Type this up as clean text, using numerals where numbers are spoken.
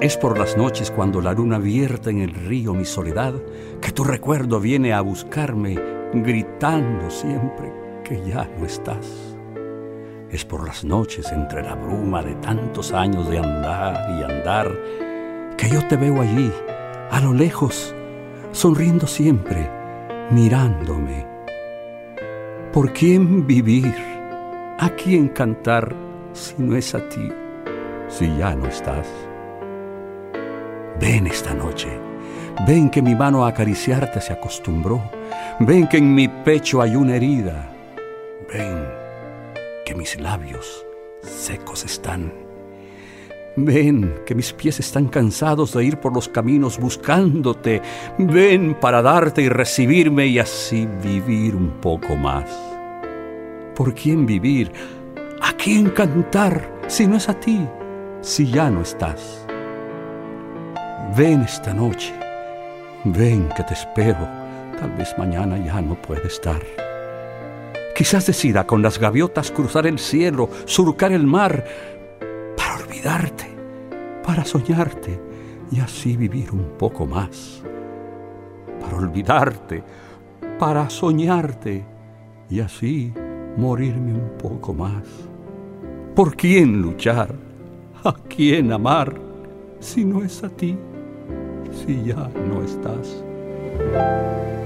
Es por las noches cuando la luna vierte en el río mi soledad, que tu recuerdo viene a buscarme, gritando siempre que ya no estás. Es por las noches entre la bruma de tantos años de andar y andar, que yo te veo allí, a lo lejos, sonriendo siempre, mirándome. ¿Por quién vivir? ¿A quién cantar si no es a ti, si ya no estás? Ven esta noche, ven que mi mano a acariciarte se acostumbró, ven que en mi pecho hay una herida, ven que mis labios secos están, ven que mis pies están cansados de ir por los caminos buscándote, ven para darte y recibirme y así vivir un poco más. ¿Por quién vivir? ¿A quién cantar si no es a ti, si ya no estás? Ven esta noche, ven que te espero, tal vez mañana ya no puede estar. Quizás decida con las gaviotas cruzar el cielo, surcar el mar, para olvidarte, para soñarte y así vivir un poco más. Para olvidarte, para soñarte y así morirme un poco más. ¿Por quién luchar? ¿A quién amar? Si no es a ti, si ya no estás.